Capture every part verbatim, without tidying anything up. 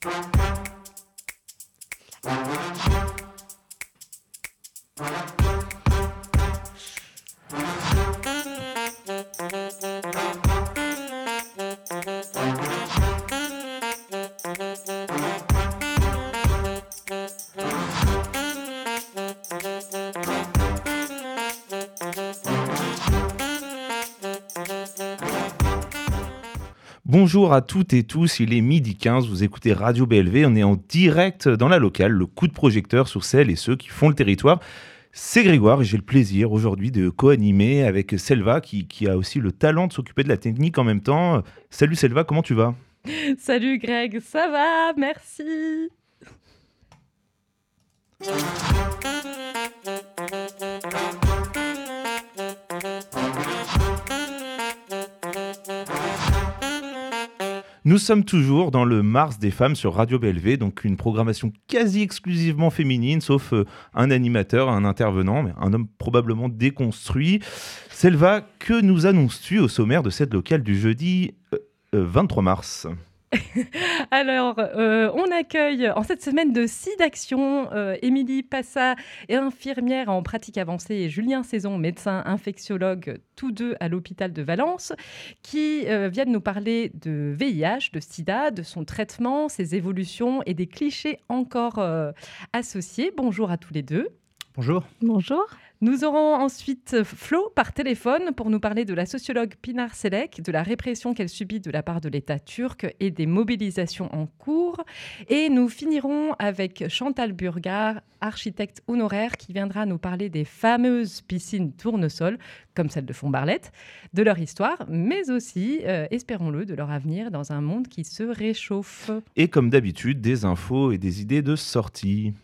Bonjour à toutes et tous, il est midi quinze, vous écoutez Radio B L V, on est en direct dans la locale, le coup de projecteur sur celles et ceux qui font le territoire. C'est Grégoire et j'ai le plaisir aujourd'hui de co-animer avec Selva qui, qui a aussi le talent de s'occuper de la technique en même temps. Salut Selva, comment tu vas ? Salut Greg, ça va, merci. Nous sommes toujours dans le Mars des femmes sur Radio B L V, donc une programmation quasi exclusivement féminine, sauf euh, un animateur, un intervenant, mais un homme probablement déconstruit. Selva, que nous annonces-tu au sommaire de cette locale du jeudi euh, euh, vingt-trois mars ? Alors, euh, on accueille en cette semaine de SIDAction euh, Émilie Passa, infirmière en pratique avancée, et Julien Saison, médecin infectiologue, tous deux à l'hôpital de Valence, qui euh, viennent nous parler de V I H, de sida, de son traitement, ses évolutions et des clichés encore euh, associés. Bonjour à tous les deux. Bonjour. Bonjour. Nous aurons ensuite Flo par téléphone pour nous parler de la sociologue Pinar Selek, de la répression qu'elle subit de la part de l'État turc et des mobilisations en cours. Et nous finirons avec Chantal Burgard, architecte honoraire, qui viendra nous parler des fameuses piscines tournesol, comme celle de Font-Barlette, de leur histoire, mais aussi, euh, espérons-le, de leur avenir dans un monde qui se réchauffe. Et comme d'habitude, des infos et des idées de sortie.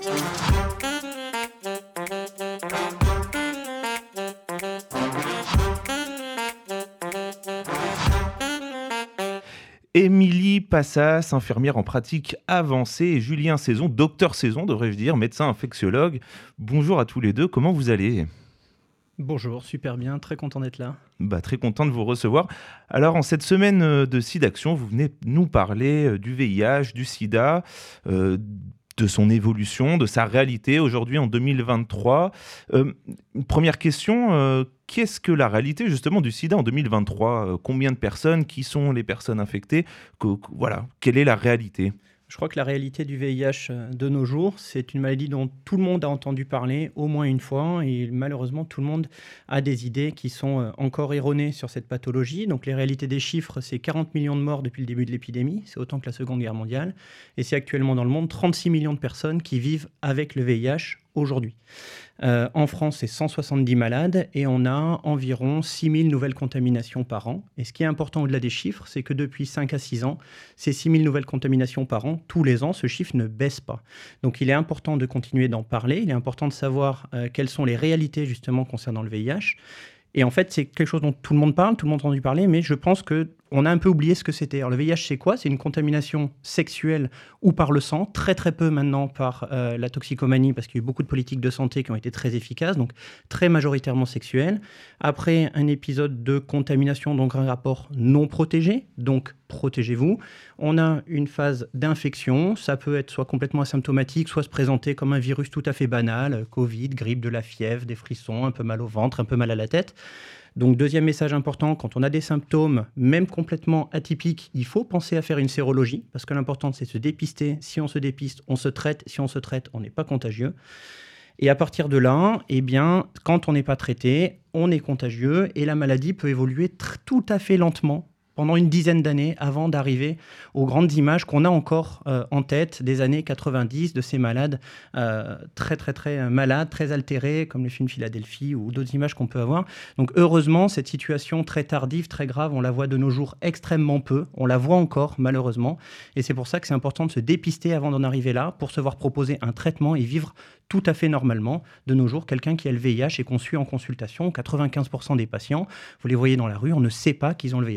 Émilie Passas, infirmière en pratique avancée, et Julien Saison, docteur Saison, devrais-je dire, médecin infectiologue. Bonjour à tous les deux, comment vous allez ? Bonjour, super bien, très content d'être là. Bah, très content de vous recevoir. Alors, en cette semaine de SIDAction, vous venez nous parler du V I H, du sida, euh, de son évolution, de sa réalité aujourd'hui en deux mille vingt-trois. Euh, première question, euh, qu'est-ce que la réalité justement du sida en deux mille vingt-trois ? euh, Combien de personnes ? Qui sont les personnes infectées ? que, que, Voilà, quelle est la réalité ? Je crois que la réalité du V I H de nos jours, c'est une maladie dont tout le monde a entendu parler au moins une fois, et malheureusement tout le monde a des idées qui sont encore erronées sur cette pathologie. Donc les réalités des chiffres, c'est quarante millions de morts depuis le début de l'épidémie, c'est autant que la Seconde Guerre mondiale, et c'est actuellement dans le monde trente-six millions de personnes qui vivent avec le V I H aujourd'hui. Euh, en France, c'est cent soixante-dix malades et on a environ six mille nouvelles contaminations par an. Et ce qui est important au-delà des chiffres, c'est que depuis cinq à six ans, ces six mille nouvelles contaminations par an, tous les ans, ce chiffre ne baisse pas. Donc il est important de continuer d'en parler, il est important de savoir euh, quelles sont les réalités justement concernant le V I H. Et en fait, c'est quelque chose dont tout le monde parle, tout le monde a entendu parler, mais je pense qu'on a un peu oublié ce que c'était. Alors, le V I H, c'est quoi ? C'est une contamination sexuelle ou par le sang, très très peu maintenant par euh, la toxicomanie, parce qu'il y a eu beaucoup de politiques de santé qui ont été très efficaces, donc très majoritairement sexuelles. Après, un épisode de contamination, donc un rapport non protégé, donc protégez-vous. On a une phase d'infection, ça peut être soit complètement asymptomatique, soit se présenter comme un virus tout à fait banal, Covid, grippe, de la fièvre, des frissons, un peu mal au ventre, un peu mal à la tête. Donc, deuxième message important, quand on a des symptômes, même complètement atypiques, il faut penser à faire une sérologie, parce que l'important, c'est de se dépister. Si on se dépiste, on se traite. Si on se traite, on n'est pas contagieux. Et à partir de là, eh bien, quand on n'est pas traité, on est contagieux et la maladie peut évoluer tr- tout à fait lentement pendant une dizaine d'années avant d'arriver aux grandes images qu'on a encore euh, en tête des années quatre-vingt-dix, de ces malades euh, très, très, très malades, très altérés, comme le film Philadelphie ou d'autres images qu'on peut avoir. Donc, heureusement, cette situation très tardive, très grave, on la voit de nos jours extrêmement peu. On la voit encore, malheureusement. Et c'est pour ça que c'est important de se dépister avant d'en arriver là, pour se voir proposer un traitement et vivre tout à fait normalement. De nos jours, quelqu'un qui a le V I H est qu'on suit en consultation. quatre-vingt-quinze pour cent des patients, vous les voyez dans la rue, on ne sait pas qu'ils ont le V I H et en réalité,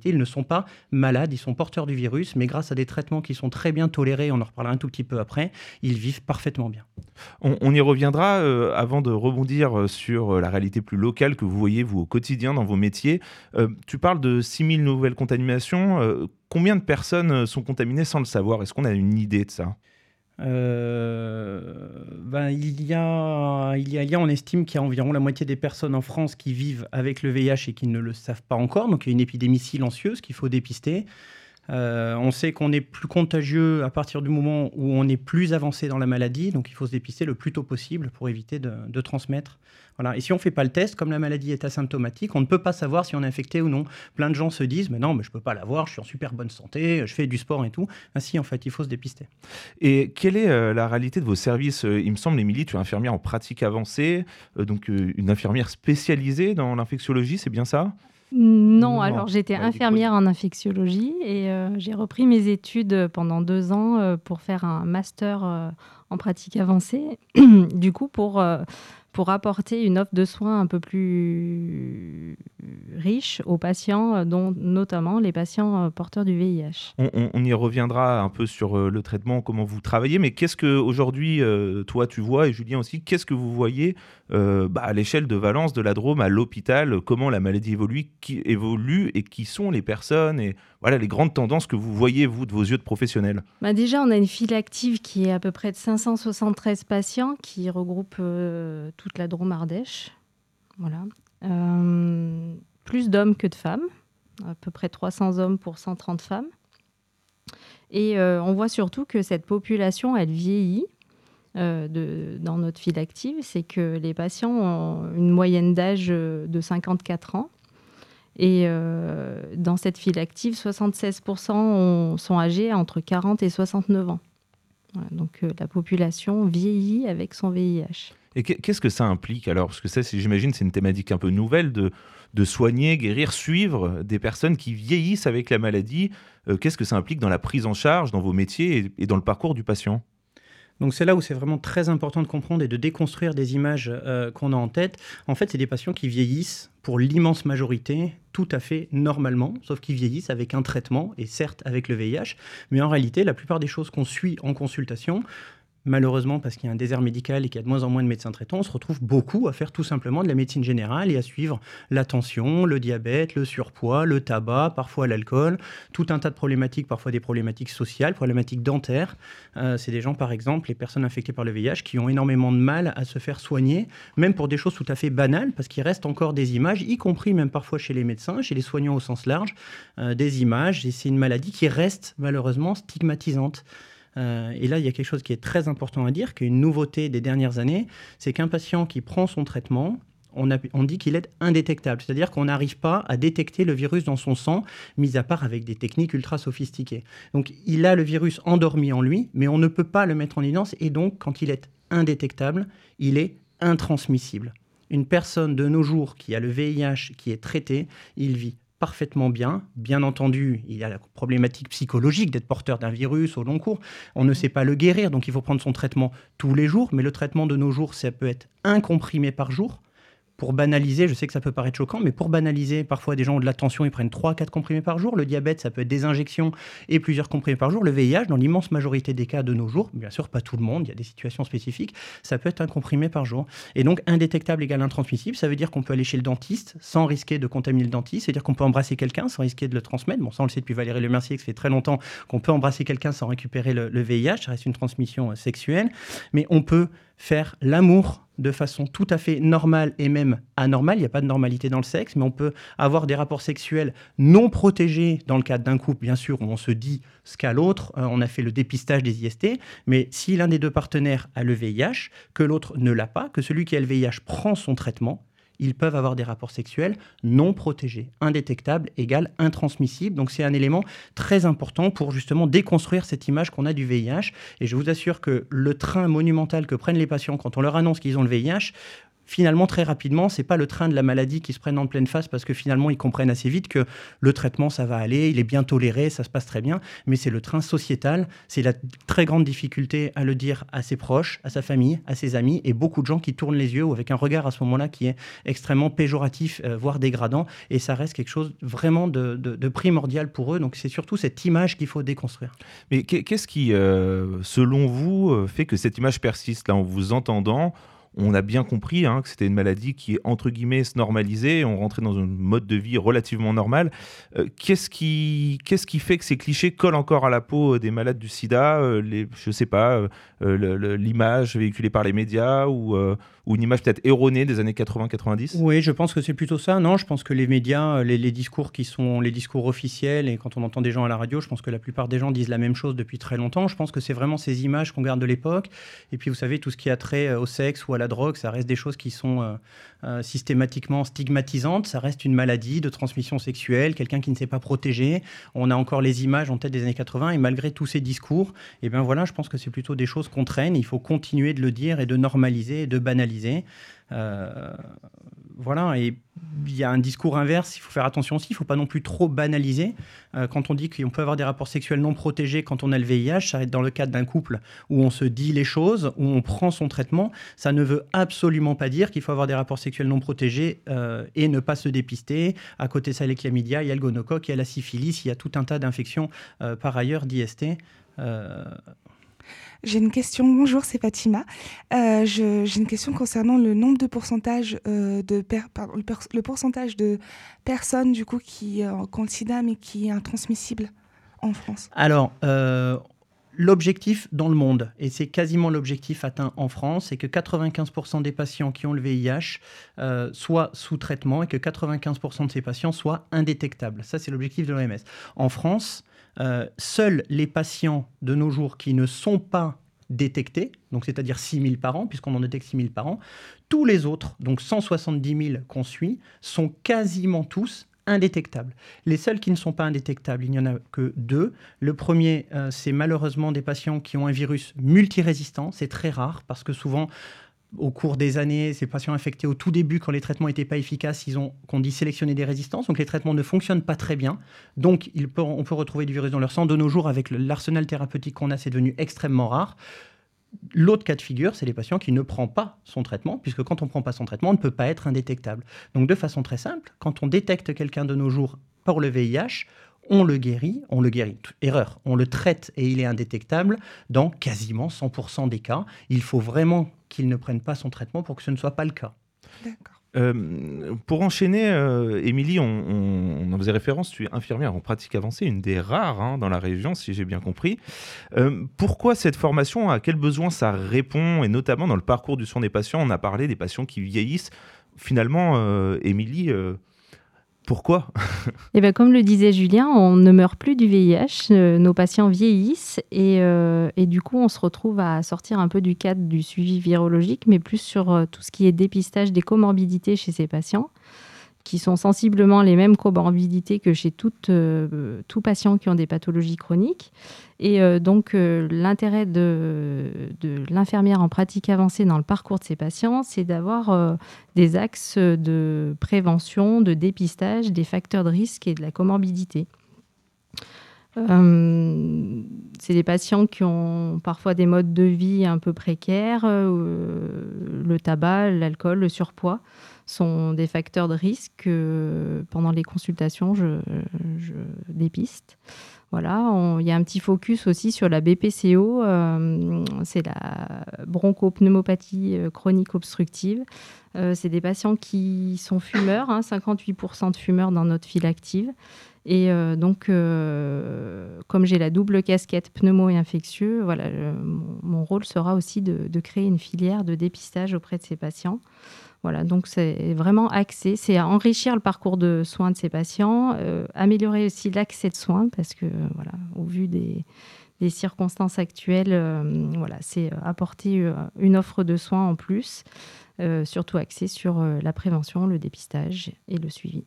réalité, ils ne sont pas malades, ils sont porteurs du virus, mais grâce à des traitements qui sont très bien tolérés, on en reparlera un tout petit peu après, ils vivent parfaitement bien. On, on y reviendra euh, avant de rebondir sur la réalité plus locale que vous voyez, vous, au quotidien dans vos métiers. Euh, tu parles de six mille nouvelles contaminations. Euh, combien de personnes sont contaminées sans le savoir? Est-ce qu'on a une idée de ça? Euh, ben, il, y a, il, y a, il y a, on estime qu'il y a environ la moitié des personnes en France qui vivent avec le V I H et qui ne le savent pas encore. Donc il y a une épidémie silencieuse qu'il faut dépister. Euh, on sait qu'on est plus contagieux à partir du moment où on est plus avancé dans la maladie, donc il faut se dépister le plus tôt possible pour éviter de, de transmettre. Voilà. Et si on ne fait pas le test, comme la maladie est asymptomatique, on ne peut pas savoir si on est infecté ou non. Plein de gens se disent « mais non, mais je ne peux pas l'avoir, je suis en super bonne santé, je fais du sport et tout ». Ainsi, en fait, il faut se dépister. Et quelle est euh, la réalité de vos services? Il me semble, Émilie, tu es infirmière en pratique avancée, euh, donc euh, une infirmière spécialisée dans l'infectiologie, c'est bien ça? Non, Non. alors j'étais Ouais, infirmière en infectiologie et euh, j'ai repris mes études pendant deux ans euh, pour faire un master euh, en pratique avancée, du coup pour, euh, pour apporter une offre de soins un peu plus riche aux patients, euh, dont notamment les patients euh, porteurs du V I H. On, on- on y reviendra un peu sur euh, le traitement, comment vous travaillez, mais qu'est-ce que aujourd'hui, euh, toi, tu vois, et Julien aussi, qu'est-ce que vous voyez euh, bah, à l'échelle de Valence, de la Drôme, à l'hôpital, comment la maladie évolue, qui évolue et qui sont les personnes, et voilà les grandes tendances que vous voyez, vous, de vos yeux de professionnels. Bah déjà, on a une file active qui est à peu près de cinq cent soixante-treize patients qui regroupe euh, toute la Drôme Ardèche. Voilà. Euh, plus d'hommes que de femmes, à peu près trois cents hommes pour cent trente femmes. Et euh, on voit surtout que cette population, elle vieillit euh, de, dans notre file active. C'est que les patients ont une moyenne d'âge euh, de cinquante-quatre ans. Et euh, dans cette file active, soixante-seize pour cent ont- sont âgés entre quarante et soixante-neuf ans. Voilà, donc euh, la population vieillit avec son V I H. Et qu'est- qu'est-ce que ça implique alors? Parce que ça, c'est- j'imagine, c'est une thématique un peu nouvelle de, de soigner, guérir, suivre des personnes qui vieillissent avec la maladie. Euh, qu'est-ce que ça implique dans la prise en charge, dans vos métiers et, et dans le parcours du patient? Donc c'est là où c'est vraiment très important de comprendre et de déconstruire des images euh, qu'on a en tête. En fait, c'est des patients qui vieillissent pour l'immense majorité tout à fait normalement, sauf qu'ils vieillissent avec un traitement, et certes avec le V I H, mais en réalité, la plupart des choses qu'on suit en consultation, malheureusement parce qu'il y a un désert médical et qu'il y a de moins en moins de médecins traitants, on se retrouve beaucoup à faire tout simplement de la médecine générale et à suivre la tension, le diabète, le surpoids, le tabac, parfois l'alcool, tout un tas de problématiques, parfois des problématiques sociales, problématiques dentaires. Euh, c'est des gens, par exemple, les personnes infectées par le V I H qui ont énormément de mal à se faire soigner, même pour des choses tout à fait banales, parce qu'il reste encore des images, y compris même parfois chez les médecins, chez les soignants au sens large, euh, des images, et c'est une maladie qui reste malheureusement stigmatisante. Euh, et là, il y a quelque chose qui est très important à dire, qui est une nouveauté des dernières années, c'est qu'un patient qui prend son traitement, on, a- on dit qu'il est indétectable, c'est-à-dire qu'on n'arrive pas à détecter le virus dans son sang, mis à part avec des techniques ultra sophistiquées. Donc, il a le virus endormi en lui, mais on ne peut pas le mettre en évidence, et donc, quand il est indétectable, il est intransmissible. Une personne de nos jours qui a le V I H, qui est traitée, il vit parfaitement bien. Bien entendu, il y a la problématique psychologique d'être porteur d'un virus au long cours. On ne sait pas le guérir, donc il faut prendre son traitement tous les jours. Mais le traitement de nos jours, ça peut être un comprimé par jour. Pour banaliser, je sais que ça peut paraître choquant, mais pour banaliser, parfois des gens ont de la tension, ils prennent trois à quatre comprimés par jour. Le diabète, ça peut être des injections et plusieurs comprimés par jour. Le V I H, dans l'immense majorité des cas de nos jours, bien sûr pas tout le monde, il y a des situations spécifiques, ça peut être un comprimé par jour. Et donc indétectable égale intransmissible, ça veut dire qu'on peut aller chez le dentiste sans risquer de contaminer le dentiste, c'est-à-dire qu'on peut embrasser quelqu'un sans risquer de le transmettre. Bon, ça on le sait depuis Valérie Lemercier, que ça fait très longtemps qu'on peut embrasser quelqu'un sans récupérer le, le V I H, ça reste une transmission euh, sexuelle, mais on peut faire l'amour de façon tout à fait normale et même anormale. Il n'y a pas de normalité dans le sexe, mais on peut avoir des rapports sexuels non protégés dans le cadre d'un couple, bien sûr, où on se dit ce qu'a l'autre. Euh, on a fait le dépistage des I S T, mais si l'un des deux partenaires a le V I H, que l'autre ne l'a pas, que celui qui a le V I H prend son traitement, ils peuvent avoir des rapports sexuels non protégés. Indétectable égale intransmissible. Donc c'est un élément très important pour justement déconstruire cette image qu'on a du V I H. Et je vous assure que le train monumental que prennent les patients quand on leur annonce qu'ils ont le V I H, finalement, très rapidement, c'est pas le train de la maladie qui se prennent en pleine face parce que finalement, ils comprennent assez vite que le traitement, ça va aller, il est bien toléré, ça se passe très bien, mais c'est le train sociétal, c'est la très grande difficulté à le dire à ses proches, à sa famille, à ses amis, et beaucoup de gens qui tournent les yeux ou avec un regard à ce moment-là qui est extrêmement péjoratif, euh, voire dégradant, et ça reste quelque chose vraiment de, de, de primordial pour eux, donc c'est surtout cette image qu'il faut déconstruire. Mais qu'est-ce qui, euh, selon vous, fait que cette image persiste, là, en vous entendant? On a bien compris hein, que c'était une maladie qui, entre guillemets, se normalisait. On rentrait dans un mode de vie relativement normal. Euh, qu'est-ce qui, qu'est-ce qui fait que ces clichés collent encore à la peau des malades du sida euh, les, je ne sais pas, euh, le, le, l'image véhiculée par les médias ou, euh, ou une image peut-être erronée des années quatre-vingts quatre-vingt-dix? Oui, je pense que c'est plutôt ça. Non, je pense que les médias, les, les discours qui sont les discours officiels, et quand on entend des gens à la radio, je pense que la plupart des gens disent la même chose depuis très longtemps. Je pense que c'est vraiment ces images qu'on garde de l'époque. Et puis, vous savez, tout ce qui a trait au sexe ou à la drogue, ça reste des choses qui sont euh, euh, systématiquement stigmatisantes. Ça reste une maladie de transmission sexuelle, quelqu'un qui ne s'est pas protégé. On a encore les images en tête des années quatre-vingts, et malgré tous ces discours, et ben voilà, je pense que c'est plutôt des choses qu'on traîne. Il faut continuer de le dire et de normaliser et de banaliser. Euh, voilà, et il y a un discours inverse, il faut faire attention aussi, il ne faut pas non plus trop banaliser. Euh, quand on dit qu'on peut avoir des rapports sexuels non protégés quand on a le V I H, ça va être dans le cadre d'un couple où on se dit les choses, où on prend son traitement. Ça ne veut absolument pas dire qu'il faut avoir des rapports sexuels non protégés euh, et ne pas se dépister. À côté de ça, il y a les chlamydia, il y a le gonocoque, il y a la syphilis, il y a tout un tas d'infections euh, par ailleurs d'I S T. Euh, J'ai une question. Bonjour, c'est Fatima. Euh, je, j'ai une question concernant le nombre de pourcentage euh, de per, pardon, le, per, le pourcentage de personnes du coup qui euh, ont le sida mais qui est intransmissible en France. Alors, euh, l'objectif dans le monde, et c'est quasiment l'objectif atteint en France, c'est que quatre-vingt-quinze pour cent des patients qui ont le V I H euh, soient sous traitement et que quatre-vingt-quinze pour cent de ces patients soient indétectables. Ça, c'est l'objectif de l'O M S. En France, Euh, seuls les patients de nos jours qui ne sont pas détectés, donc c'est-à-dire six mille par an, puisqu'on en détecte six mille par an, tous les autres, donc cent soixante-dix mille qu'on suit, sont quasiment tous indétectables. Les seuls qui ne sont pas indétectables, il n'y en a que deux. Le premier, euh, c'est malheureusement des patients qui ont un virus multirésistant. C'est très rare parce que souvent, au cours des années, ces patients infectés au tout début, quand les traitements n'étaient pas efficaces, ils ont, qu'on dit, sélectionné des résistances. Donc les traitements ne fonctionnent pas très bien. Donc il peut, on peut retrouver du virus dans leur sang. De nos jours, avec le, l'arsenal thérapeutique qu'on a, c'est devenu extrêmement rare. L'autre cas de figure, c'est les patients qui ne prennent pas son traitement, puisque quand on ne prend pas son traitement, on ne peut pas être indétectable. Donc de façon très simple, quand on détecte quelqu'un de nos jours pour le V I H, on le guérit, on le guérit, erreur, on le traite et il est indétectable dans quasiment cent pour cent des cas. Il faut vraiment qu'il ne prenne pas son traitement pour que ce ne soit pas le cas. D'accord. Euh, pour enchaîner, euh, Émilie, on, on, on en faisait référence, tu es infirmière en pratique avancée, une des rares hein, dans la région, si j'ai bien compris. Euh, pourquoi cette formation? À quel besoin ça répond? Et notamment dans le parcours du soin des patients, on a parlé des patients qui vieillissent. Finalement, euh, Émilie... Euh, Pourquoi? Eh ben, comme le disait Julien, on ne meurt plus du V I H, euh, nos patients vieillissent et, euh, et du coup on se retrouve à sortir un peu du cadre du suivi virologique, mais plus sur euh, tout ce qui est dépistage des comorbidités chez ces patients, qui sont sensiblement les mêmes comorbidités que chez toute, euh, tout patient qui ont des pathologies chroniques. Et euh, donc, euh, l'intérêt de, de l'infirmière en pratique avancée dans le parcours de ces patients, c'est d'avoir euh, des axes de prévention, de dépistage des facteurs de risque et de la comorbidité. Euh, c'est des patients qui ont parfois des modes de vie un peu précaires. Euh, le tabac, l'alcool, le surpoids sont des facteurs de risque que pendant les consultations, je, je dépiste. Voilà, il y a un petit focus aussi sur la B P C O, euh, c'est la bronchopneumopathie chronique obstructive. Euh, c'est des patients qui sont fumeurs, hein, cinquante-huit pour cent de fumeurs dans notre file active. Et euh, donc, euh, comme j'ai la double casquette pneumo et infectieux, voilà, le, mon, mon rôle sera aussi de, de créer une filière de dépistage auprès de ces patients. Voilà, donc c'est vraiment axé, c'est à enrichir le parcours de soins de ces patients, euh, améliorer aussi l'accès de soins, parce que, voilà, au vu des, des circonstances actuelles, euh, voilà, c'est apporter euh, une offre de soins en plus, euh, surtout axée sur euh, la prévention, le dépistage et le suivi.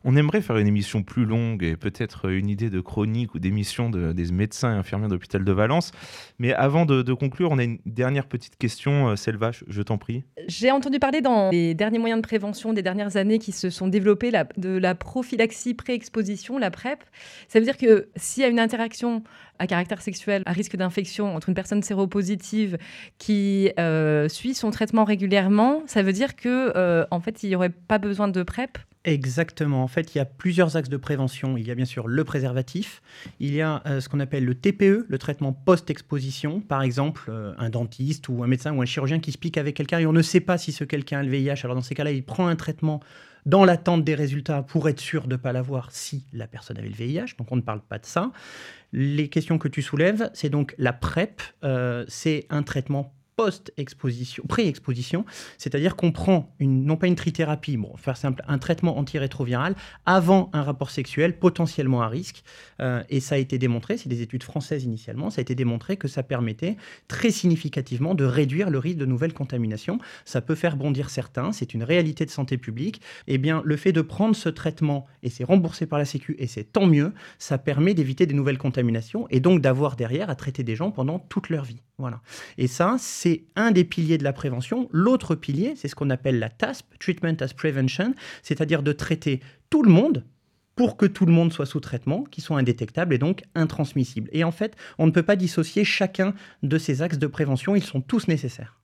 On aimerait faire une émission plus longue et peut-être une idée de chronique ou d'émission de, des médecins et infirmières d'hôpital de Valence. Mais avant de, de conclure, on a une dernière petite question. Euh, Selva, je, je t'en prie. J'ai entendu parler dans les derniers moyens de prévention des dernières années qui se sont développés la, de la prophylaxie pré-exposition, la PrEP. Ça veut dire que s'il y a une interaction à caractère sexuel, à risque d'infection entre une personne séropositive qui euh, suit son traitement régulièrement, ça veut dire que euh, en fait, il n'y aurait pas besoin de PrEP. Exactement. En fait, il y a plusieurs axes de prévention. Il y a bien sûr le préservatif. Il y a euh, ce qu'on appelle le T P E, le traitement post-exposition. Par exemple, euh, un dentiste ou un médecin ou un chirurgien qui se pique avec quelqu'un et on ne sait pas si ce quelqu'un a le V I H. Alors dans ces cas-là, il prend un traitement dans l'attente des résultats pour être sûr de ne pas l'avoir si la personne avait le V I H. Donc on ne parle pas de ça. Les questions que tu soulèves, c'est donc la PrEP. Euh, c'est un traitement post-exposition, pré-exposition, c'est-à-dire qu'on prend une, non pas une trithérapie, bon, faire simple, un traitement antirétroviral avant un rapport sexuel potentiellement à risque. Euh, et ça a été démontré, c'est des études françaises initialement, ça a été démontré que ça permettait très significativement de réduire le risque de nouvelles contaminations. Ça peut faire bondir certains, c'est une réalité de santé publique. Eh bien, le fait de prendre ce traitement, et c'est remboursé par la Sécu, et c'est tant mieux, ça permet d'éviter des nouvelles contaminations et donc d'avoir derrière à traiter des gens pendant toute leur vie. Voilà. Et ça, c'est un des piliers de la prévention. L'autre pilier, c'est ce qu'on appelle la T A S P, Treatment as Prevention, c'est-à-dire de traiter tout le monde pour que tout le monde soit sous traitement, qui soit indétectable et donc intransmissible. Et en fait, on ne peut pas dissocier chacun de ces axes de prévention, ils sont tous nécessaires.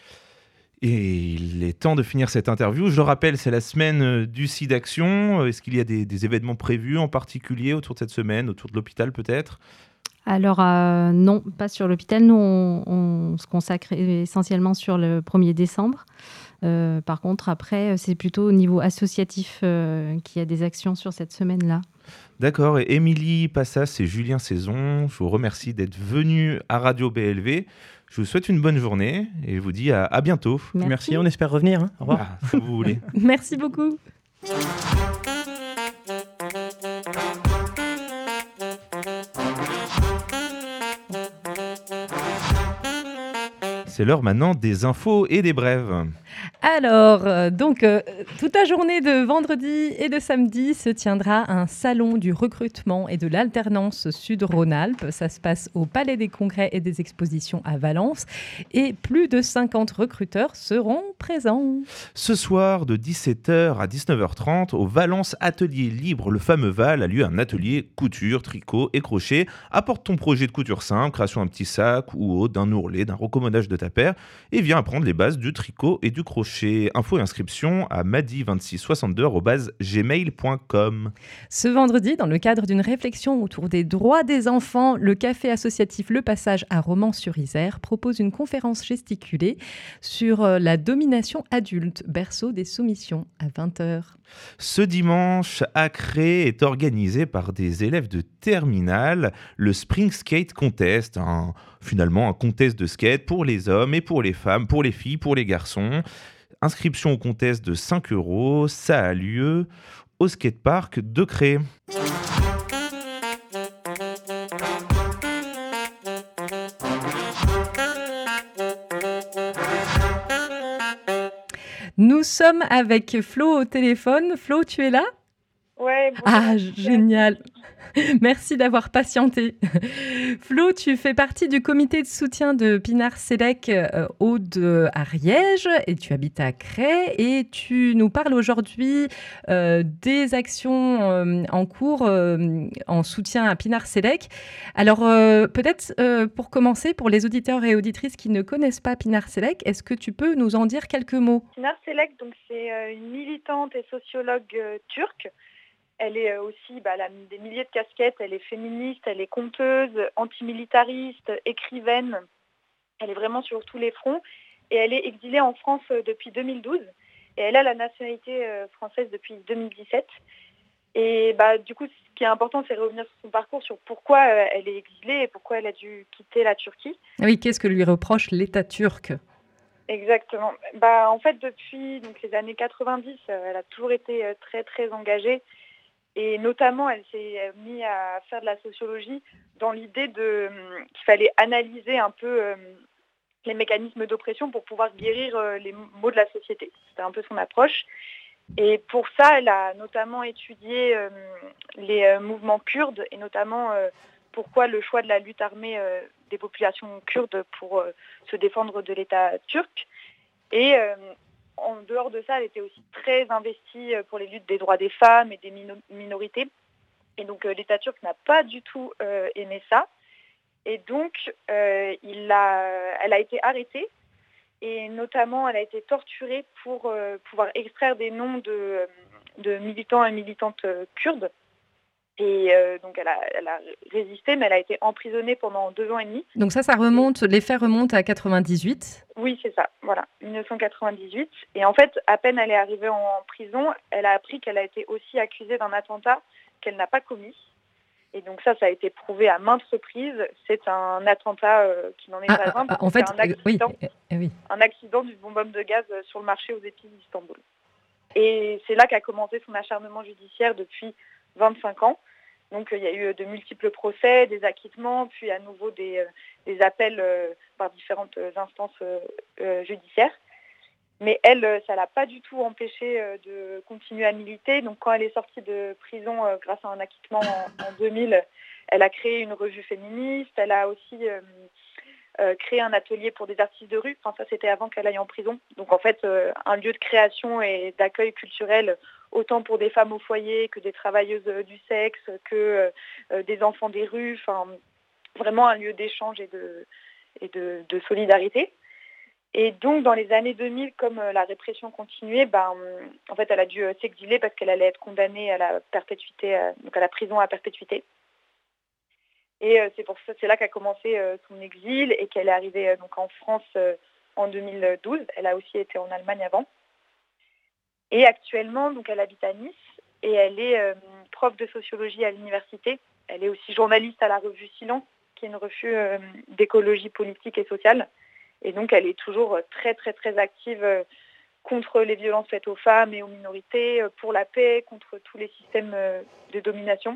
Et il est temps de finir cette interview. Je le rappelle, c'est la semaine du SIDAction. Est-ce qu'il y a des, des événements prévus en particulier autour de cette semaine, autour de l'hôpital peut-être ? Alors euh, non, pas sur l'hôpital. Nous, on, on se consacre essentiellement sur le premier décembre. Euh, par contre, après, c'est plutôt au niveau associatif euh, qu'il y a des actions sur cette semaine-là. D'accord. Et Émilie Passas et Julien Saison, je vous remercie d'être venus à Radio B L V. Je vous souhaite une bonne journée et je vous dis à, à bientôt. Merci. Merci, on espère revenir. Hein. Au revoir. Ah, si vous voulez. Merci beaucoup. C'est l'heure maintenant des infos et des brèves. Alors, euh, donc, euh, toute la journée de vendredi et de samedi se tiendra un salon du recrutement et de l'alternance Sud-Rhône-Alpes. Ça se passe au Palais des Congrès et des Expositions à Valence. Et plus de cinquante recruteurs seront présents. Ce soir, de dix-sept heures à dix-neuf heures trente, au Valence Atelier Libre, le fameux Val, a lieu un atelier couture, tricot et crochet. Apporte ton projet de couture simple, création d'un petit sac ou autre, d'un ourlet, d'un recommodage de ta paire et viens apprendre les bases du tricot et du crochet. Info et inscription à madi vingt-six soixante-deux arobase gmail point com. Ce vendredi, dans le cadre d'une réflexion autour des droits des enfants, le café associatif Le Passage à Romans-sur-Isère propose une conférence gesticulée sur la domination adulte, berceau des soumissions, à vingt heures. Ce dimanche, à Cré est organisé par des élèves de terminale le Spring Skate Contest, un, finalement un contest de skate pour les hommes et pour les femmes, pour les filles, pour les garçons. Inscription au contest de cinq euros, ça a lieu au skatepark de Cré. Nous sommes avec Flo au téléphone. Flo, tu es là ? Ouais. Bon, ah, génial. Merci d'avoir patienté. Flo, tu fais partie du comité de soutien de Pinard Selek euh, Aude à Ariège et tu habites à Cré et tu nous parles aujourd'hui euh, des actions euh, en cours euh, en soutien à Pinard Selek. Alors euh, peut-être euh, pour commencer, pour les auditeurs et auditrices qui ne connaissent pas Pinard Selek, est-ce que tu peux nous en dire quelques mots ? Pinard Selek, donc c'est euh, une militante et sociologue euh, turque. Elle est aussi, bah, elle a des milliers de casquettes, elle est féministe, elle est conteuse, antimilitariste, écrivaine. Elle est vraiment sur tous les fronts et elle est exilée en France depuis deux mille douze et elle a la nationalité française depuis deux mille dix-sept. Et bah, du coup, ce qui est important, c'est revenir sur son parcours, sur pourquoi elle est exilée et pourquoi elle a dû quitter la Turquie. Oui, qu'est-ce que lui reproche l'État turc ? Exactement. Bah, en fait, depuis donc, les années quatre-vingt-dix, elle a toujours été très, très engagée. Et notamment, elle s'est mise à faire de la sociologie dans l'idée de, qu'il fallait analyser un peu euh, les mécanismes d'oppression pour pouvoir guérir euh, les maux de la société. C'était un peu son approche. Et pour ça, elle a notamment étudié euh, les euh, mouvements kurdes et notamment euh, pourquoi le choix de la lutte armée euh, des populations kurdes pour euh, se défendre de l'État turc. Et euh, en dehors de ça, elle était aussi très investie pour les luttes des droits des femmes et des mino- minorités. Et donc euh, l'État turc n'a pas du tout euh, aimé ça. Et donc, euh, il a, elle a été arrêtée. Et notamment, elle a été torturée pour euh, pouvoir extraire des noms de, de militants et militantes euh, kurdes. Et euh, donc, elle a, elle a résisté, mais elle a été emprisonnée pendant deux ans et demi. Donc ça, ça remonte, les faits remontent à quatre-vingt-dix-huit. Oui, c'est ça, voilà, dix-neuf cent quatre-vingt-dix-huit. Et en fait, à peine elle est arrivée en prison, elle a appris qu'elle a été aussi accusée d'un attentat qu'elle n'a pas commis. Et donc ça, ça a été prouvé à maintes reprises. C'est un attentat euh, qui n'en est Ah, pas un. ah, en fait, c'est un accident, euh, oui, euh, oui. un accident du bonbonne de gaz sur le marché aux épices d'Istanbul. Et c'est là qu'a commencé son acharnement judiciaire depuis vingt-cinq ans. Donc il y a eu de multiples procès, des acquittements, puis à nouveau des, euh, des appels euh, par différentes instances euh, euh, judiciaires. Mais elle, ça ne l'a pas du tout empêchée euh, de continuer à militer. Donc quand elle est sortie de prison euh, grâce à un acquittement en, en deux mille, elle a créé une revue féministe. Elle a aussi euh, euh, créé un atelier pour des artistes de rue. Enfin, ça, c'était avant qu'elle aille en prison. Donc en fait, euh, un lieu de création et d'accueil culturel autant pour des femmes au foyer que des travailleuses du sexe, que euh, des enfants des rues. Enfin, vraiment un lieu d'échange et de, et de, de solidarité. Et donc, dans les années deux mille, comme euh, la répression continuait, ben, en fait, elle a dû euh, s'exiler parce qu'elle allait être condamnée à la perpétuité, euh, donc à la prison à perpétuité. Et euh, c'est pour ça, c'est là qu'a commencé euh, son exil et qu'elle est arrivée euh, donc en France euh, en deux mille douze. Elle a aussi été en Allemagne avant. Et actuellement, donc, elle habite à Nice et elle est euh, prof de sociologie à l'université. Elle est aussi journaliste à la revue Silence, qui est une revue euh, d'écologie politique et sociale. Et donc, elle est toujours très, très, très active contre les violences faites aux femmes et aux minorités, pour la paix, contre tous les systèmes de domination.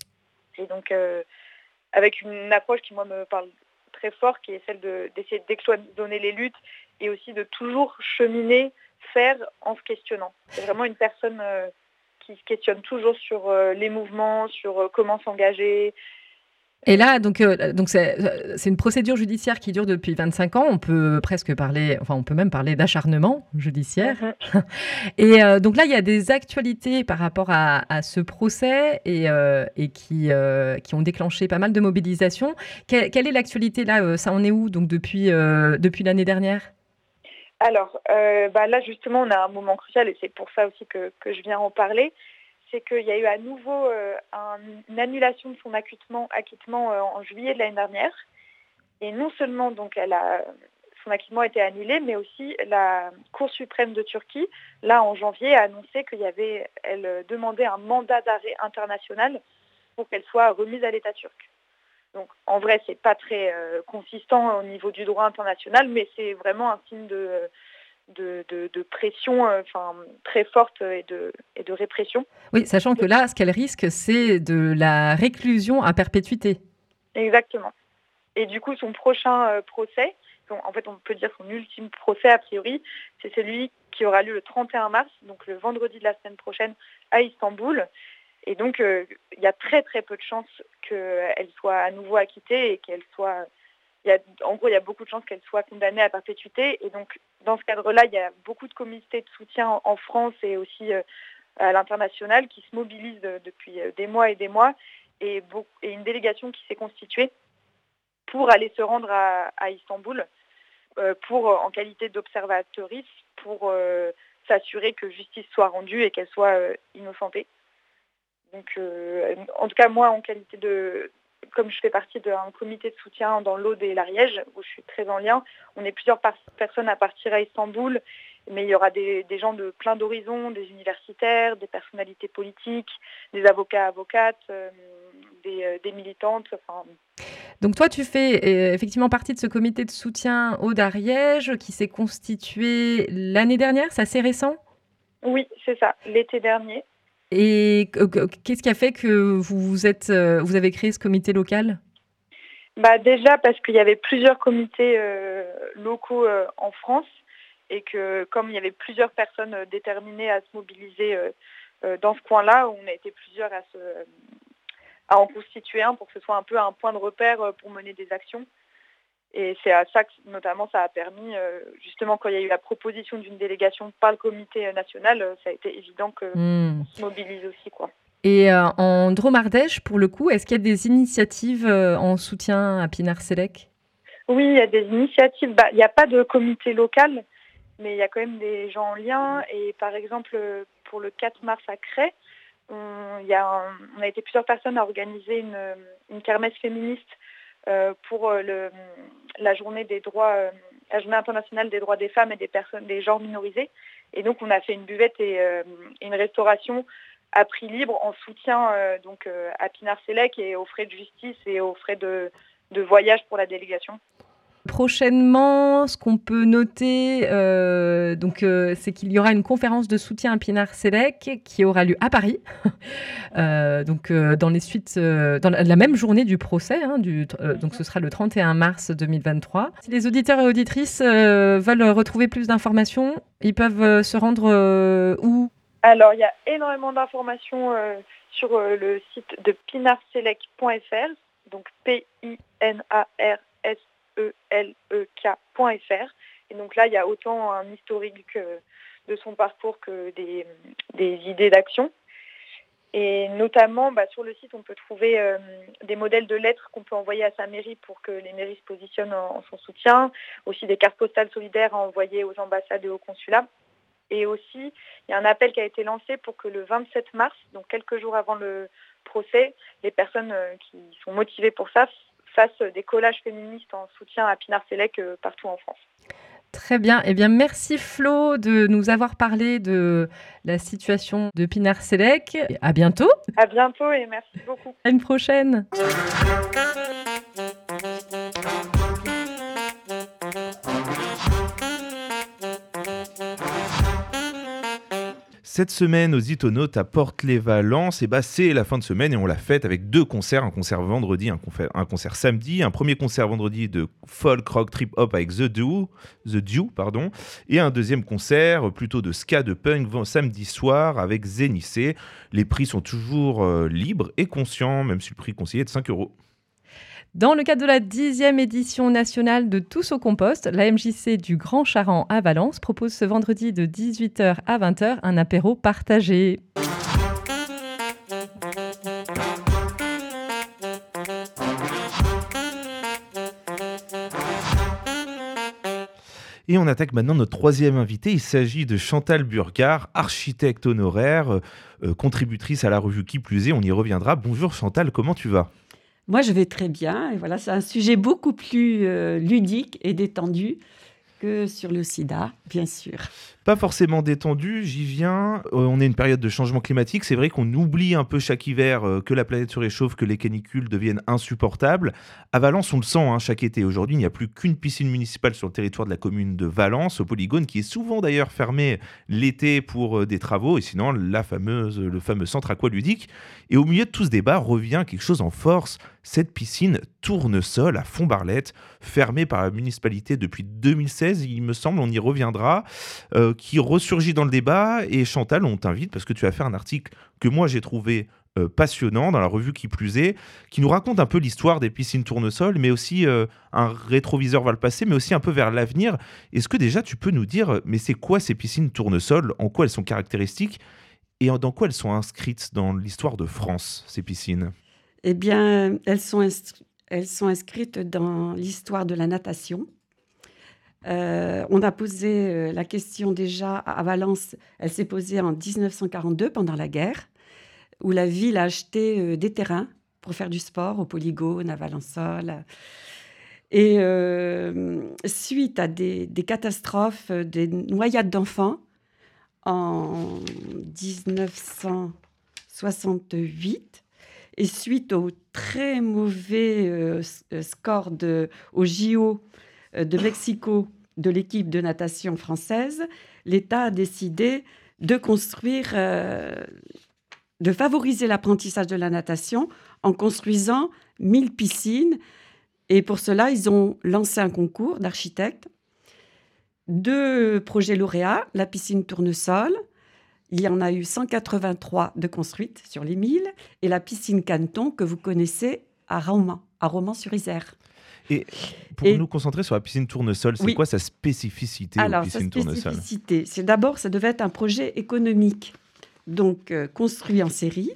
Et donc, euh, avec une approche qui, moi, me parle très fort, qui est celle de, d'essayer de décloisonner les luttes et aussi de toujours cheminer, faire en se questionnant. C'est vraiment une personne euh, qui se questionne toujours sur euh, les mouvements, sur euh, comment s'engager. Et là, donc, euh, donc c'est, c'est une procédure judiciaire qui dure depuis vingt-cinq ans. On peut presque parler, enfin, on peut même parler d'acharnement judiciaire. Mm-hmm. Et euh, donc là, il y a des actualités par rapport à, à ce procès et, euh, et qui, euh, qui ont déclenché pas mal de mobilisations. Quelle, quelle est l'actualité là ? Ça en est où donc depuis, euh, depuis l'année dernière ? Alors, euh, bah là, justement, on a un moment crucial et c'est pour ça aussi que, que je viens en parler. C'est qu'il y a eu à nouveau euh, un, une annulation de son acquittement, acquittement euh, en juillet de l'année dernière. Et non seulement donc elle a, son acquittement a été annulé, mais aussi la Cour suprême de Turquie, là en janvier, a annoncé qu'il y avait, elle demandait un mandat d'arrêt international pour qu'elle soit remise à l'État turc. Donc en vrai, c'est pas très euh, consistant au niveau du droit international, mais c'est vraiment un signe de... De, de, de pression euh, enfin, très forte et de, et de répression. Oui, sachant que là, ce qu'elle risque, c'est de la réclusion à perpétuité. Exactement. Et du coup, son prochain euh, procès, donc, en fait, on peut dire son ultime procès, a priori, c'est celui qui aura lieu le trente et un mars, donc le vendredi de la semaine prochaine, à Istanbul. Et donc, il euh, y a très, très peu de chances qu'elle soit à nouveau acquittée et qu'elle soit... Il y a, en gros, il y a beaucoup de chances qu'elle soit condamnée à perpétuité. Et donc, dans ce cadre-là, il y a beaucoup de comités de soutien en, en France et aussi euh, à l'international qui se mobilisent de, depuis des mois et des mois. Et, beaucoup, et une délégation qui s'est constituée pour aller se rendre à, à Istanbul euh, pour, en qualité d'observatrice, pour euh, s'assurer que justice soit rendue et qu'elle soit euh, innocentée. Donc, euh, en tout cas, moi, en qualité de... Comme je fais partie d'un comité de soutien dans l'Aude et l'Ariège, où je suis très en lien, on est plusieurs par- personnes à partir à Istanbul, mais il y aura des, des gens de plein d'horizons, des universitaires, des personnalités politiques, des avocats, avocates, euh, des, euh, des militantes. Enfin... Donc toi, tu fais euh, effectivement partie de ce comité de soutien Aude-Ariège qui s'est constitué l'année dernière, c'est assez récent ? Oui, c'est ça, l'été dernier. Et qu'est-ce qui a fait que vous, vous, êtes, vous avez créé ce comité local ? Bah déjà parce qu'il y avait plusieurs comités euh, locaux euh, en France et que comme il y avait plusieurs personnes déterminées à se mobiliser euh, euh, dans ce coin-là, on a été plusieurs à, se, à en constituer un pour que ce soit un peu un point de repère pour mener des actions. Et c'est à ça que, notamment, ça a permis, euh, justement, quand il y a eu la proposition d'une délégation par le comité national, euh, ça a été évident qu'on mmh. se mobilise aussi, quoi. Et euh, en Drôme-Ardèche, pour le coup, est-ce qu'il y a des initiatives euh, en soutien à Pinard-Sélec ? Oui, il y a des initiatives. Bah, il n'y a pas de comité local, mais il y a quand même des gens en lien. Et par exemple, pour le quatre mars à Crest, on, il y a un, on a été plusieurs personnes à organiser une, une kermesse féministe Euh, pour euh, le, la journée des droits, euh, la journée internationale des droits des femmes et des personnes, des genres minorisés. Et donc on a fait une buvette et, euh, et une restauration à prix libre en soutien euh, donc euh, à Pinard-Sélec et aux frais de justice et aux frais de, de voyage pour la délégation. Prochainement, ce qu'on peut noter, euh, donc, euh, c'est qu'il y aura une conférence de soutien à Pinard-Sélec qui aura lieu à Paris, euh, donc, euh, dans les suites, euh, dans la, la même journée du procès, hein, du, euh, donc ce sera le trente et un mars deux mille vingt-trois. Si les auditeurs et auditrices euh, veulent retrouver plus d'informations, ils peuvent euh, se rendre euh, où ? Alors, il y a énormément d'informations euh, sur euh, le site de pinardselec point f r, donc P I N A R S E L E K point F R. Et donc là, il y a autant un historique euh, de son parcours que des, des idées d'action. Et notamment, bah, sur le site, on peut trouver euh, des modèles de lettres qu'on peut envoyer à sa mairie pour que les mairies se positionnent en, en son soutien. Aussi des cartes postales solidaires à envoyer aux ambassades et aux consulats. Et aussi, il y a un appel qui a été lancé pour que le vingt-sept mars, donc quelques jours avant le procès, les personnes euh, qui sont motivées pour ça fassent des collages féministes en soutien à Pinard-Sélec euh, partout en France. Très bien. Eh bien, merci Flo de nous avoir parlé de la situation de Pinard-Sélec. À bientôt. À bientôt et merci beaucoup. À une prochaine. Cette semaine aux Itonautes à Porte-les-Valence, et bah c'est la fin de semaine et on l'a fête avec deux concerts, un concert vendredi, un concert, un concert samedi, un premier concert vendredi de folk rock trip hop avec The Dew, The Dew pardon, et un deuxième concert plutôt de ska de punk samedi soir avec Zénissé. Les prix sont toujours euh, libres et conscients, même si le prix conseillé est de cinq euros. Dans le cadre de la dixième édition nationale de Tous au compost, la M J C du Grand Charent à Valence propose ce vendredi de dix-huit heures à vingt heures un apéro partagé. Et on attaque maintenant notre troisième invité. Il s'agit de Chantal Burgard, architecte honoraire, euh, contributrice à la revue Qui plus est. On y reviendra. Bonjour Chantal, comment tu vas ? Moi, je vais très bien. Et voilà, c'est un sujet beaucoup plus euh, ludique et détendu que sur le sida, bien sûr. Pas forcément détendu, j'y viens. Euh, on est une période de changement climatique. C'est vrai qu'on oublie un peu chaque hiver euh, que la planète se réchauffe, que les canicules deviennent insupportables. À Valence, on le sent hein, chaque été. Aujourd'hui, il n'y a plus qu'une piscine municipale sur le territoire de la commune de Valence, au Polygone, qui est souvent d'ailleurs fermée l'été pour euh, des travaux. Et sinon, la fameuse, le fameux centre aqualudique. Et au milieu de tout ce débat, revient quelque chose en force. Cette piscine Tournesol à Font-Barlette, fermée par la municipalité depuis deux mille seize, il me semble, on y reviendra, euh, qui ressurgit dans le débat. Et Chantal, on t'invite parce que tu as fait un article que moi j'ai trouvé euh, passionnant dans la revue Qui plus est, qui nous raconte un peu l'histoire des piscines Tournesol, mais aussi euh, un rétroviseur vers le passé, mais aussi un peu vers l'avenir. Est-ce que déjà tu peux nous dire, mais c'est quoi ces piscines Tournesol, en quoi elles sont caractéristiques et dans quoi elles sont inscrites dans l'histoire de France, ces piscines ? Eh bien, elles sont, instru- elles sont inscrites dans l'histoire de la natation. Euh, on a posé euh, la question déjà à Valence. Elle s'est posée en dix-neuf cent quarante-deux, pendant la guerre, où la ville a acheté euh, des terrains pour faire du sport au Polygone, à Valençol. Et euh, suite à des, des catastrophes, euh, des noyades d'enfants, en dix-neuf cent soixante-huit, et suite au très mauvais euh, score de, au J O de Mexico de l'équipe de natation française, l'État a décidé de construire, euh, de favoriser l'apprentissage de la natation en construisant mille piscines. Et pour cela, ils ont lancé un concours d'architectes. deux projets lauréats, la piscine Tournesol. Il y en a eu cent quatre-vingt-trois de construites sur les mille. Et la piscine Canton, que vous connaissez à Romans, à Romans-sur-Isère. Et pour Et- nous concentrer sur la piscine Tournesol, c'est Oui. quoi sa spécificité aux Alors, sa piscines Tournesol? spécificité, c'est d'abord, ça devait être un projet économique, donc euh, construit en série.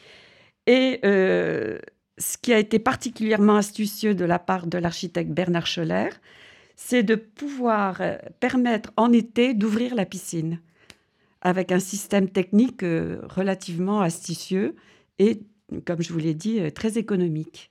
Et euh, ce qui a été particulièrement astucieux de la part de l'architecte Bernard Scholler, c'est de pouvoir euh, permettre en été d'ouvrir la piscine avec un système technique euh, relativement astucieux et, comme je vous l'ai dit, euh, très économique.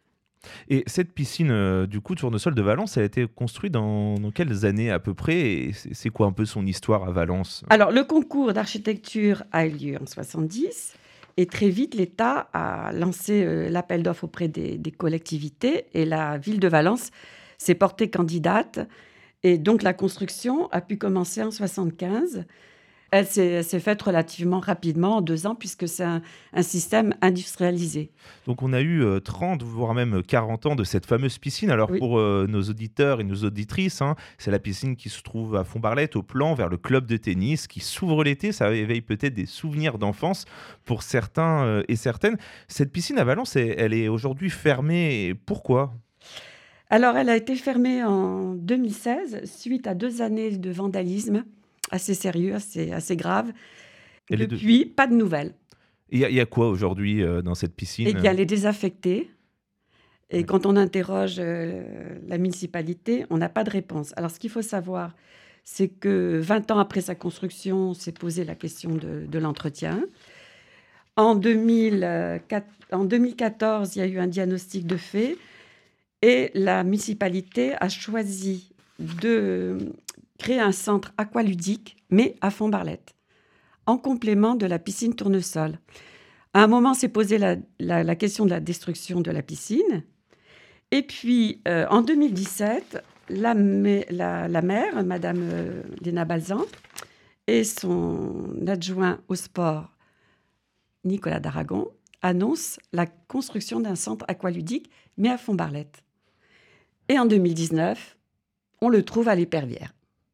Et cette piscine, euh, du coup, Tournesol de Valence, elle a été construite dans, dans quelles années à peu près? Et c'est c'est quoi un peu son histoire à Valence? Alors, le concours d'architecture a eu lieu en soixante-dix et très vite, l'État a lancé euh, l'appel d'offres auprès des, des collectivités et la ville de Valence s'est portée candidate. Et donc, la construction a pu commencer en soixante-quinze. Elle s'est elle s'est faite relativement rapidement, en deux ans, puisque c'est un, un système industrialisé. Donc on a eu euh, trente, voire même quarante ans de cette fameuse piscine. Alors Oui. pour euh, nos auditeurs et nos auditrices, hein, c'est la piscine qui se trouve à Font-Barlette, au plan, vers le club de tennis, qui s'ouvre l'été. Ça éveille peut-être des souvenirs d'enfance pour certains euh, et certaines. Cette piscine à Valence, elle, elle est aujourd'hui fermée. Pourquoi? Alors, elle a été fermée en deux mille seize suite à deux années de vandalisme assez sérieux, assez, assez grave. Elle est de- Depuis, pas de nouvelles. Il y, a- il y a quoi aujourd'hui euh, dans cette piscine? Eh bien, elle est désaffectée. Et Ouais. quand on interroge euh, la municipalité, on n'a pas de réponse. Alors, ce qu'il faut savoir, c'est que vingt ans après sa construction, s'est posé la question de, de l'entretien. En, deux mille quatre en deux mille quatorze, il y a eu un diagnostic de fait et la municipalité a choisi de créer un centre aqualudique, mais à Font-Barlette, en complément de la piscine Tournesol. À un moment, s'est posé la, la- la question de la destruction de la piscine. Et puis, euh, en deux mille dix-sept, la, ma- la, la maire, Madame euh, Léna Balzan, et son adjoint au sport, Nicolas Daragon, annoncent la construction d'un centre aqualudique, mais à Font-Barlette. Et en deux mille dix-neuf, on le trouve à l'Épervière.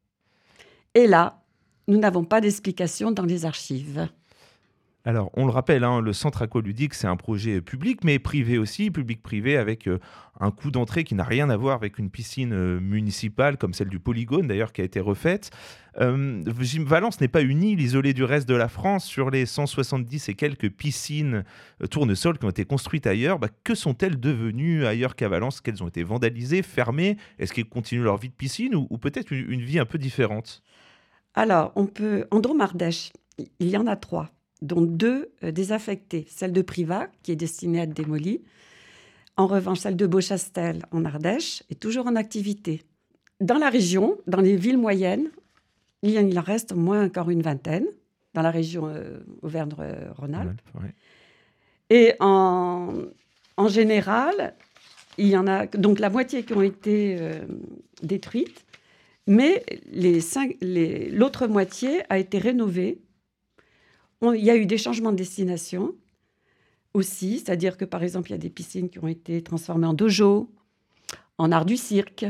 Et là, nous n'avons pas d'explication dans les archives. Alors, on le rappelle, hein, le centre aqualudique, c'est un projet public, mais privé aussi, public-privé, avec euh, un coût d'entrée qui n'a rien à voir avec une piscine euh, municipale, comme celle du Polygone, d'ailleurs, qui a été refaite. Euh, Jim- Valence n'est pas une île isolée du reste de la France. Sur les cent soixante-dix et quelques piscines euh, Tournesol qui ont été construites ailleurs, bah, que sont-elles devenues ailleurs qu'à Valence? Qu'elles ont été vandalisées, fermées? Est-ce qu'elles continuent leur vie de piscine ou, ou peut-être une, une vie un peu différente? Alors, on peut, en Drôme-Ardèche, il y en a trois, dont deux euh, désaffectées. Celle de Privas, qui est destinée à être démolie. En revanche, celle de Beauchastel, en Ardèche, est toujours en activité. Dans la région, dans les villes moyennes, il y en il en reste au moins encore une vingtaine, dans la région euh, Auvergne-Rhône-Alpes. Ouais. Et en, en général, il y en a donc la moitié qui ont été euh, détruites, mais les cinq- les- l'autre moitié a été rénovée. On- il y a eu des changements de destination aussi, c'est-à-dire que par exemple, il y a des piscines qui ont été transformées en dojo, en art du cirque.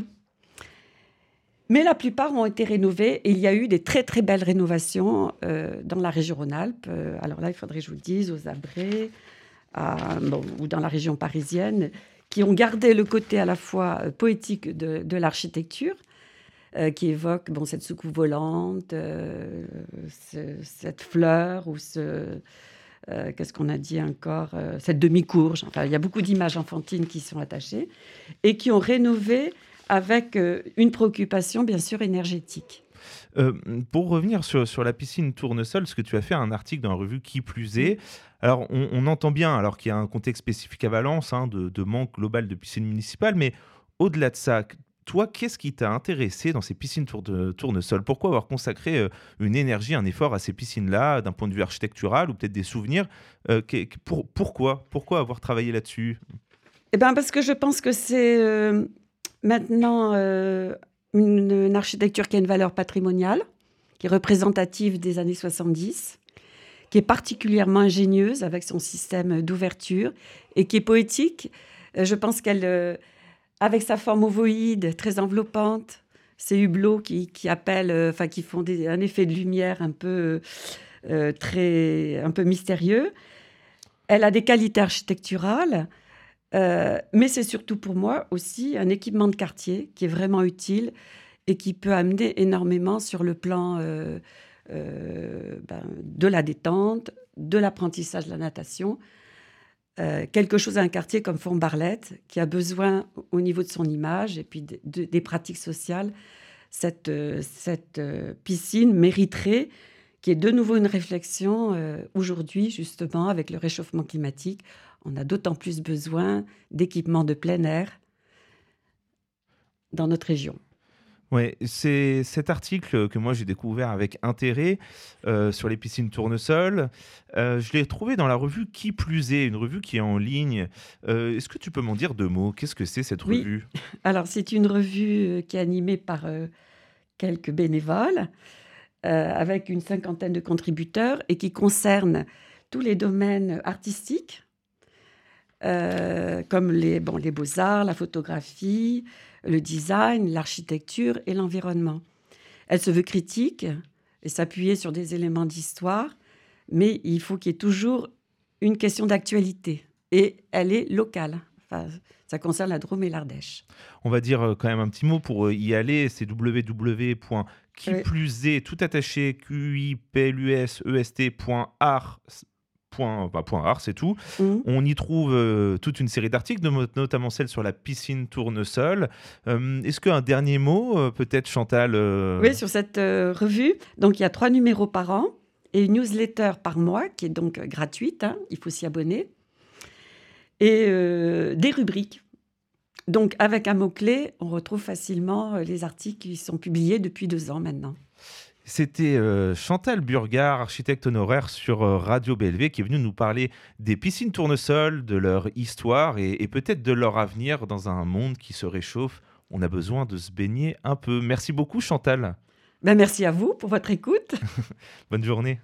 Mais la plupart ont été rénovées et il y a eu des très très belles rénovations euh, dans la région Rhône-Alpes. Euh, alors là, il faudrait que je vous le dise, aux Abrets, à- bon, ou dans la région parisienne, qui ont gardé le côté à la fois euh, poétique de, de l'architecture, euh, qui évoque bon, cette soucoupe volante, euh, ce- cette fleur ou ce... euh, qu'est-ce qu'on a dit encore euh, cette demi-courge. Enfin, il y a beaucoup d'images enfantines qui sont attachées et qui ont rénové avec euh, une préoccupation, bien sûr, énergétique. Euh, pour revenir sur, sur la piscine Tournesol, ce que tu as fait un article dans la revue Qui plus est. Alors, on, on entend bien, alors qu'il y a un contexte spécifique à Valence, hein, de, de manque global de piscines municipales, mais au-delà de ça, toi, qu'est-ce qui t'a intéressé dans ces piscines tour de Tournesol? Pourquoi avoir consacré euh, une énergie, un effort à ces piscines-là, d'un point de vue architectural ou peut-être des souvenirs? Euh, qu'est- pour, pourquoi Pourquoi avoir travaillé là-dessus? Eh ben, parce que je pense que c'est euh, maintenant euh, une, une architecture qui a une valeur patrimoniale, qui est représentative des années soixante-dix, qui est particulièrement ingénieuse avec son système d'ouverture et qui est poétique. Euh, je pense qu'elle, euh, avec sa forme ovoïde, très enveloppante, ces hublots qui, qui appellent, enfin, qui font des, un effet de lumière un peu, euh, très, un peu mystérieux. Elle a des qualités architecturales, euh, mais c'est surtout pour moi aussi un équipement de quartier qui est vraiment utile et qui peut amener énormément sur le plan euh, euh, ben, de la détente, de l'apprentissage de la natation. Euh, quelque chose à un quartier comme Font-Barlette, qui a besoin, au niveau de son image et puis de, de, des pratiques sociales, cette, euh, cette euh, piscine mériterait qu'il y ait de nouveau une réflexion euh, aujourd'hui, justement, avec le réchauffement climatique. On a d'autant plus besoin d'équipements de plein air dans notre région. Ouais, c'est cet article que moi j'ai découvert avec intérêt euh, sur les piscines tournesol. Euh, je l'ai trouvé dans la revue Qui plus est, une revue qui est en ligne. Euh, est-ce que tu peux m'en dire deux mots? Qu'est-ce que c'est cette Oui. revue? Alors, c'est une revue qui est animée par euh, quelques bénévoles, euh, avec une cinquantaine de contributeurs et qui concerne tous les domaines artistiques, euh, comme les, bon, les beaux-arts, la photographie, le design, l'architecture et l'environnement. Elle se veut critique et s'appuyer sur des éléments d'histoire, mais il faut qu'il y ait toujours une question d'actualité. Et elle est locale. Enfin, ça concerne la Drôme et l'Ardèche. On va dire euh, quand même un petit mot pour euh, y aller. C'est w w w point qui plus est, tout attaché, q i p l u s e s t point art. Point, bah, point art, c'est tout. Mmh. On y trouve euh, toute une série d'articles, notamment celle sur la piscine tournesol. Euh, est-ce qu'un dernier mot, euh, peut-être, Chantal euh... Oui, sur cette euh, revue. Donc, il y a trois numéros par an et une newsletter par mois qui est donc euh, gratuite. Hein, il faut s'y abonner. Et euh, des rubriques. Donc, avec un mot-clé, on retrouve facilement euh, les articles qui sont publiés depuis deux ans maintenant. C'était euh, Chantal Burgard, architecte honoraire sur euh, Radio B L V, qui est venue nous parler des piscines tournesol, de leur histoire et, et peut-être de leur avenir dans un monde qui se réchauffe. On a besoin de se baigner un peu. Merci beaucoup, Chantal. Ben, merci à vous pour votre écoute. Bonne journée.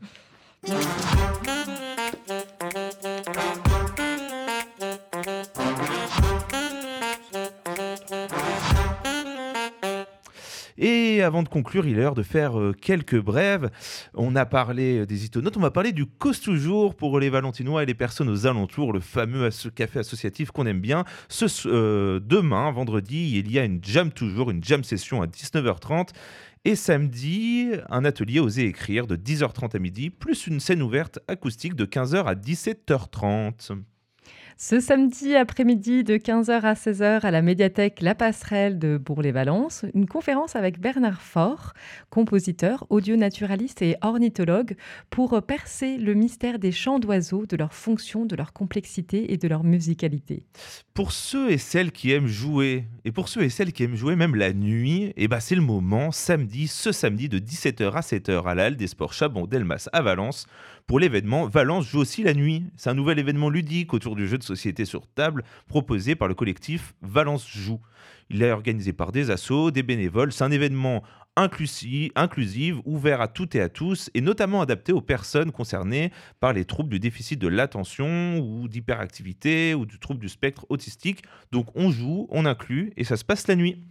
Et avant de conclure, il est l'heure de faire euh, quelques brèves. On a parlé des Itonautes, on va parler du Cause Toujours pour les Valentinois et les personnes aux alentours, le fameux as- café associatif qu'on aime bien. Ce, euh, demain, vendredi, il y a une jam toujours, une jam session à dix-neuf heures trente. Et samedi, un atelier Oser écrire de dix heures trente à midi, plus une scène ouverte acoustique de quinze heures à dix-sept heures trente. Ce samedi après-midi de quinze heures à seize heures à la médiathèque La Passerelle de Bourg-les-Valences, une conférence avec Bernard Faure, compositeur, audio-naturaliste et ornithologue, pour percer le mystère des chants d'oiseaux, de leur fonction, de leur complexité et de leur musicalité. Pour ceux et celles qui aiment jouer, et pour ceux et celles qui aiment jouer même la nuit, eh ben c'est le moment, samedi, ce samedi de dix-sept heures à sept heures à la Halle des Sports Chabon-Delmas à Valence, pour l'événement Valence joue aussi la nuit. C'est un nouvel événement ludique autour du jeu de société sur table proposé par le collectif Valence Joue. Il est organisé par des assos, des bénévoles. C'est un événement inclusif, inclusif, ouvert à toutes et à tous, et notamment adapté aux personnes concernées par les troubles du déficit de l'attention ou d'hyperactivité ou du trouble du spectre autistique. Donc on joue, on inclut et ça se passe la nuit.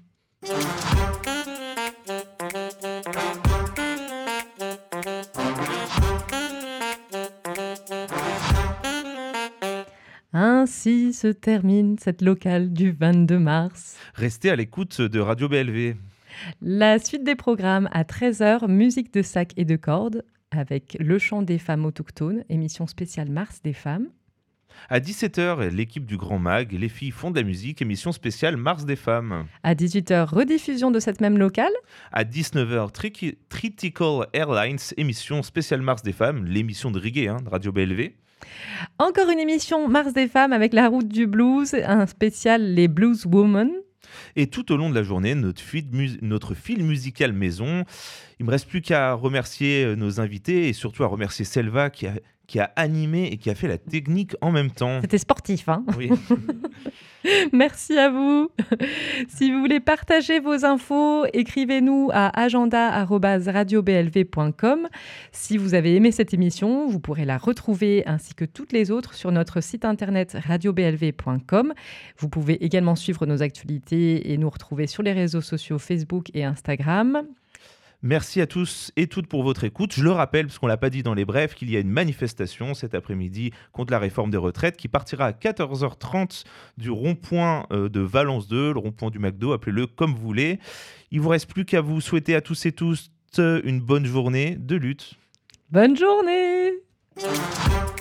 Ainsi se termine cette locale du vingt-deux mars. Restez à l'écoute de Radio B L V. La suite des programmes à treize heures, musique de sac et de cordes avec Le chant des femmes autochtones, émission spéciale Mars des femmes. À dix-sept heures, l'équipe du Grand Mag, Les filles font de la musique, émission spéciale Mars des femmes. À dix-huit heures, rediffusion de cette même locale. À dix-neuf heures, Tri- Critical Airlines, émission spéciale Mars des femmes, l'émission de reggae hein, de Radio B L V. Encore une émission Mars des femmes avec la route du blues, un spécial Les Blues Women. Et tout au long de la journée, notre, mus- notre fil musical maison. Il ne me reste plus qu'à remercier nos invités et surtout à remercier Selva qui a, qui a animé et qui a fait la technique en même temps. C'était sportif, hein. Oui. Merci à vous. Si vous voulez partager vos infos, écrivez-nous à agenda arobase radio b l v point com. Si vous avez aimé cette émission, vous pourrez la retrouver ainsi que toutes les autres sur notre site internet radio b l v point com. Vous pouvez également suivre nos actualités et nous retrouver sur les réseaux sociaux Facebook et Instagram. Merci à tous et toutes pour votre écoute. Je le rappelle, parce qu'on ne l'a pas dit dans les brefs, qu'il y a une manifestation cet après-midi contre la réforme des retraites qui partira à quatorze heures trente du rond-point de Valence deux, le rond-point du McDo, appelez-le comme vous voulez. Il ne vous reste plus qu'à vous souhaiter à tous et tous une bonne journée de lutte. Bonne journée.